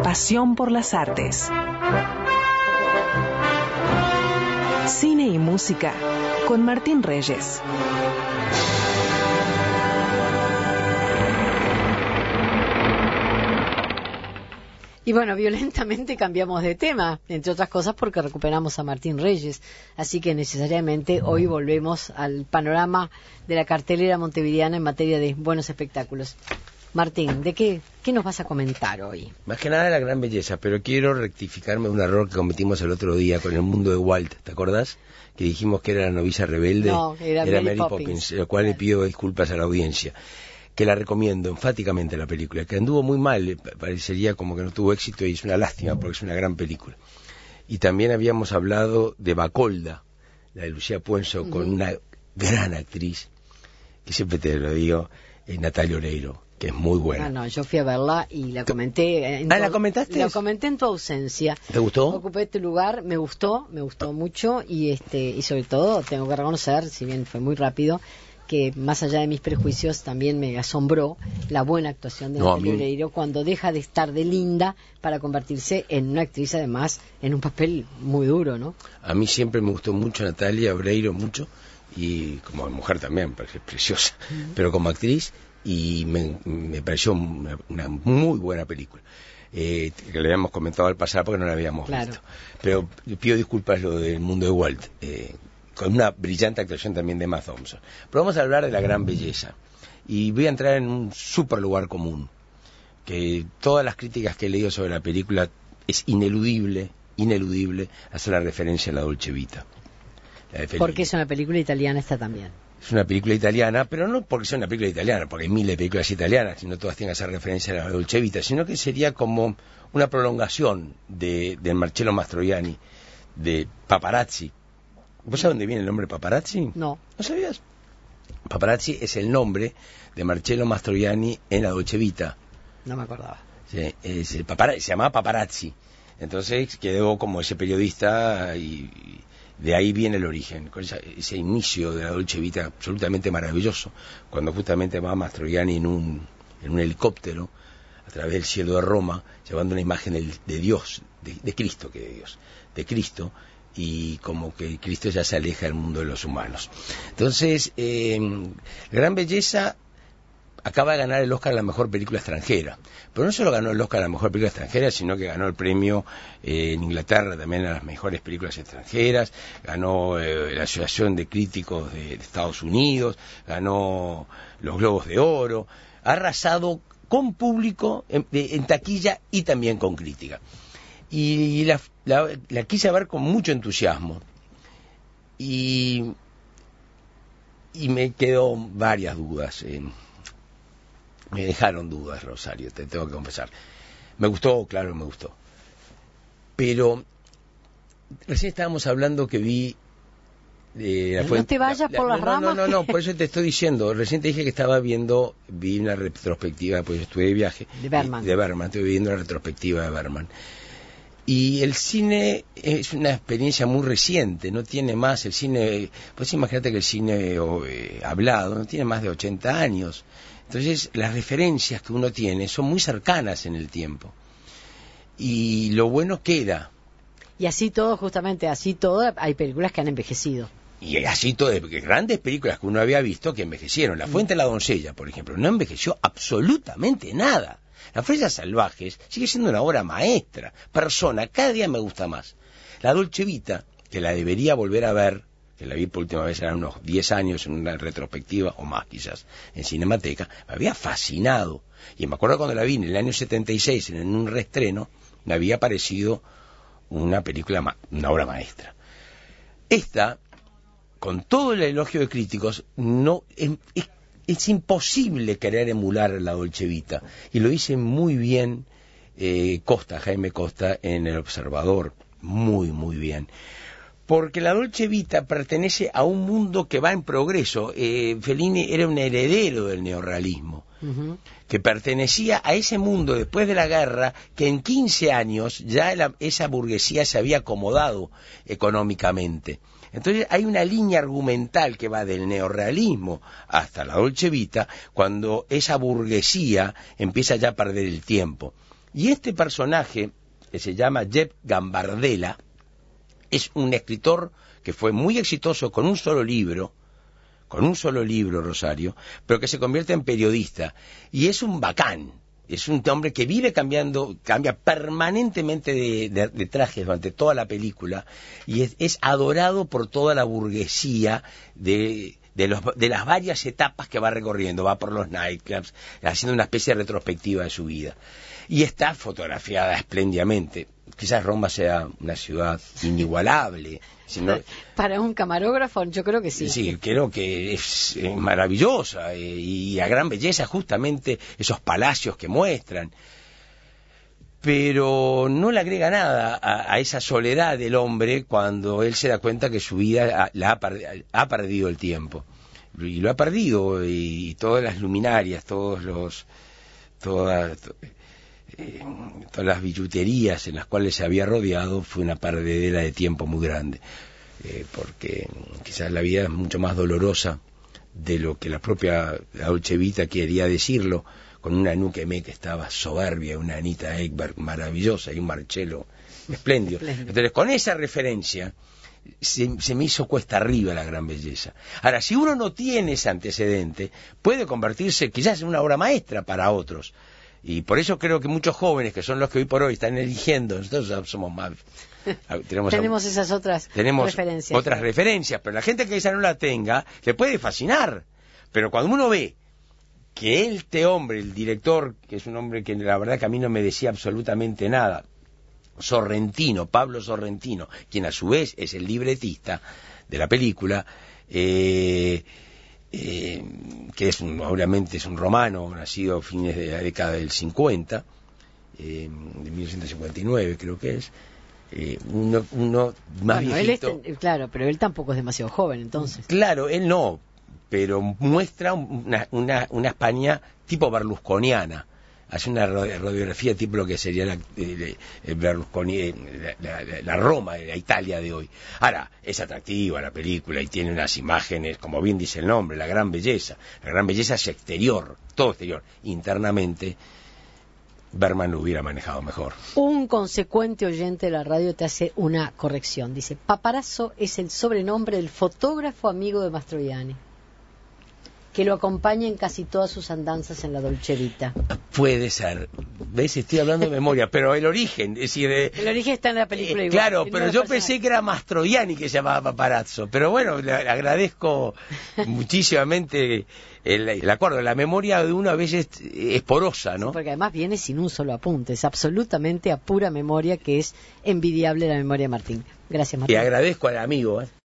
pasión por las artes. Cine y música con Martín Reyes. Y bueno, violentamente cambiamos de tema, entre otras cosas porque recuperamos a Martín Reyes. Así que necesariamente hoy volvemos al panorama de la cartelera montevideana en materia de buenos espectáculos. Martín, ¿de qué nos vas a comentar hoy? Más que nada de La Gran Belleza, pero quiero rectificarme un error que cometimos el otro día con El Mundo de Walt, ¿te acordás? Que dijimos que era la novicia rebelde. No, era Mary Poppins, lo cual le pido disculpas a la audiencia. Que la recomiendo enfáticamente la película, que anduvo muy mal, parecería como que no tuvo éxito y es una lástima porque es una gran película. Y también habíamos hablado de Bacolda, la de Lucía Puenzo, con una gran actriz, que siempre te lo digo, Natalia Oreiro, que es muy buena. No, yo fui a verla y la comenté. ¿La comentaste? La comenté en tu ausencia. ¿Te gustó? Ocupé tu lugar, me gustó mucho y sobre todo tengo que reconocer, si bien fue muy rápido, que más allá de mis prejuicios también me asombró la buena actuación de Natalia Oreiro cuando deja de estar de linda para convertirse en una actriz, además en un papel muy duro, ¿no? A mí siempre me gustó mucho Natalia Oreiro, mucho, y como mujer también, parece preciosa, pero como actriz, y me pareció una muy buena película. Que le habíamos comentado al pasar porque no la habíamos visto. Pero pido disculpas lo del Mundo de Walt, con una brillante actuación también de Emma Thompson. Pero vamos a hablar de La Gran Belleza. Y voy a entrar en un súper lugar común, que todas las críticas que he leído sobre la película es ineludible hacer la referencia a la Dolce Vita. Porque es una película italiana esta también. Es una película italiana, pero no porque sea una película italiana, porque hay miles de películas italianas, y no todas tienen que hacer referencia a la Dolce Vita, sino que sería como una prolongación de Marcello Mastroianni, de Paparazzi. ¿Vos sabés dónde viene el nombre Paparazzi? No. ¿No sabías? Paparazzi es el nombre de Marcello Mastroianni en la Dolce Vita. No me acordaba. Sí, se llamaba Paparazzi. Entonces quedó como ese periodista y de ahí viene el origen, con ese inicio de la Dolce Vita absolutamente maravilloso, cuando justamente va Mastroianni en un helicóptero a través del cielo de Roma, llevando una imagen de Dios, de Cristo, de Cristo, y como que Cristo ya se aleja del mundo de los humanos. Entonces, Gran Belleza acaba de ganar el Oscar a la mejor película extranjera, pero no solo ganó el Oscar a la mejor película extranjera, sino que ganó el premio en Inglaterra también a las mejores películas extranjeras, ganó la Asociación de Críticos de Estados Unidos, ganó los Globos de Oro, ha arrasado con público en taquilla y también con crítica. Y la quise ver con mucho entusiasmo y me quedó varias dudas. Me dejaron dudas, Rosario, te tengo que confesar. Me gustó, claro, me gustó. Pero recién estábamos hablando que vi no te vayas por las ramas. No, por eso te estoy diciendo. Recién te dije que vi una retrospectiva, pues yo estuve de viaje. De Bergman. Estuve viendo la retrospectiva de Bergman. Y el cine es una experiencia muy reciente, no tiene más el cine, pues imagínate que el cine hablado no tiene más de 80 años. Entonces las referencias que uno tiene son muy cercanas en el tiempo. Y lo bueno queda. Y así todo, justamente así todo, hay películas que han envejecido. Y así todo, grandes películas que uno había visto que envejecieron. La Fuente de la Doncella, por ejemplo, no envejeció absolutamente nada. Las Fresas Salvajes sigue siendo una obra maestra. Persona, cada día me gusta más. La Dolce Vita, que la debería volver a ver, que la vi por última vez eran unos 10 años en una retrospectiva, o más quizás, en Cinemateca, me había fascinado. Y me acuerdo cuando la vi en el año 76, en un reestreno, me había parecido una película, una obra maestra. Esta, con todo el elogio de críticos, no es imposible querer emular la Dolce Vita, y lo dice muy bien Jaime Costa en El Observador, muy bien, porque la Dolce Vita pertenece a un mundo que va en progreso. Fellini era un heredero del neorrealismo, que pertenecía a ese mundo después de la guerra, que en 15 años ya esa burguesía se había acomodado económicamente. Entonces hay una línea argumental que va del neorrealismo hasta la Dolce Vita, cuando esa burguesía empieza ya a perder el tiempo. Y este personaje, que se llama Jep Gambardella, es un escritor que fue muy exitoso con un solo libro, Rosario, pero que se convierte en periodista. Y es un bacán. Es un hombre que vive cambia permanentemente de trajes durante toda la película, y es adorado por toda la burguesía de las varias etapas que va recorriendo. Va por los nightclubs, haciendo una especie de retrospectiva de su vida. Y está fotografiada espléndidamente. Quizás Roma sea una ciudad inigualable. Para un camarógrafo, yo creo que sí. Sí, creo que es maravillosa, y a gran belleza justamente esos palacios que muestran. Pero no le agrega nada a esa soledad del hombre cuando él se da cuenta que su vida ha perdido el tiempo. Y lo ha perdido, y todas las luminarias, todas las billuterías en las cuales se había rodeado, fue una perdedera de tiempo muy grande, porque quizás la vida es mucho más dolorosa de lo que la propia Dolce Vita quería decirlo, con una Nuke Me que estaba soberbia, una Anita Ekberg maravillosa y un Marcello espléndido. Entonces, con esa referencia se me hizo cuesta arriba la gran belleza. Ahora, si uno no tiene ese antecedente, puede convertirse quizás en una obra maestra para otros. Y por eso creo que muchos jóvenes, que son los que hoy por hoy están eligiendo, nosotros somos más... tenemos esas otras referencias. Otras referencias, pero la gente que esa no la tenga, le puede fascinar. Pero cuando uno ve que este hombre, el director, que es un hombre que la verdad que a mí no me decía absolutamente nada, Pablo Sorrentino, quien a su vez es el libretista de la película, que obviamente es un romano, nacido a fines de la década del 50, de 1959 creo que es, uno más viejito. Claro, pero él tampoco es demasiado joven, entonces. Claro, él no, pero muestra una España tipo berlusconiana. Hace una radiografía tipo lo que sería Berlusconi, la Roma, la Italia de hoy. Ahora, es atractiva la película y tiene unas imágenes, como bien dice el nombre, la gran belleza. La gran belleza es exterior, todo exterior. Internamente, Bergman lo hubiera manejado mejor. Un consecuente oyente de la radio te hace una corrección. Dice, Paparazzo es el sobrenombre del fotógrafo amigo de Mastroianni, que lo acompaña en casi todas sus andanzas en la Dolce Vita. Puede ser. ¿Ves? Estoy hablando de memoria, pero el origen, es decir... el origen está en la película igual. Claro, pero yo pensé que era Mastroianni que se llamaba Paparazzo. Pero bueno, le agradezco muchísimamente el acuerdo. La memoria de uno a veces es porosa, ¿no? Sí, porque además viene sin un solo apunte. Es absolutamente a pura memoria, que es envidiable la memoria de Martín. Gracias, Martín. Y agradezco al amigo,